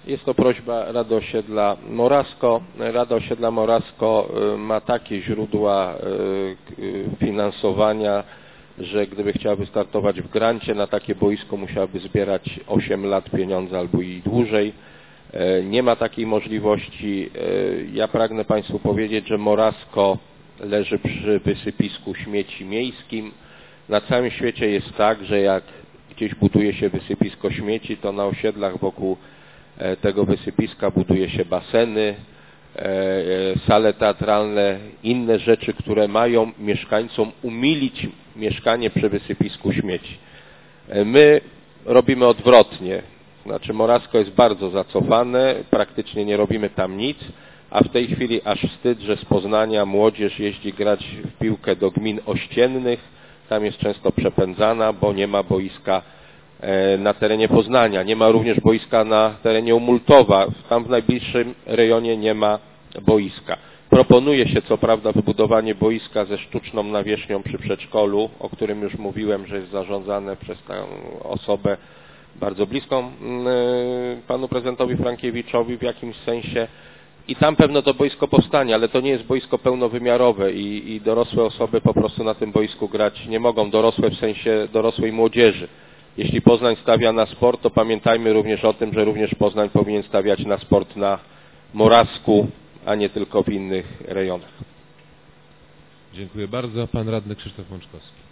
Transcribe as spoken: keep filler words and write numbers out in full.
Jest to prośba Rady Osiedla Morasko. Rada Osiedla Morasko ma takie źródła finansowania, że gdyby chciała wystartować w grancie na takie boisko, musiałaby zbierać osiem lat pieniądze albo i dłużej. Nie ma takiej możliwości. Ja pragnę Państwu powiedzieć, że Morasko leży przy wysypisku śmieci miejskim. Na całym świecie jest tak, że jak gdzieś buduje się wysypisko śmieci, to na osiedlach wokół tego wysypiska buduje się baseny, sale teatralne, inne rzeczy, które mają mieszkańcom umilić mieszkanie przy wysypisku śmieci. My robimy odwrotnie. Znaczy Morasko jest bardzo zacofane, praktycznie nie robimy tam nic, a w tej chwili aż wstyd, że z Poznania młodzież jeździ grać w piłkę do gmin ościennych. Tam jest często przepędzana, bo nie ma boiska na terenie Poznania. Nie ma również boiska na terenie Umultowa. Tam w najbliższym rejonie nie ma boiska. Proponuje się co prawda wybudowanie boiska ze sztuczną nawierzchnią przy przedszkolu, o którym już mówiłem, że jest zarządzane przez tę osobę bardzo bliską panu prezydentowi Frankiewiczowi w jakimś sensie. I tam pewno to boisko powstanie, ale to nie jest boisko pełnowymiarowe i, i dorosłe osoby po prostu na tym boisku grać nie mogą. Dorosłe w sensie dorosłej młodzieży. Jeśli Poznań stawia na sport, to pamiętajmy również o tym, że również Poznań powinien stawiać na sport na Morawsku, a nie tylko w innych rejonach. Dziękuję bardzo. Pan radny Krzysztof Mączkowski.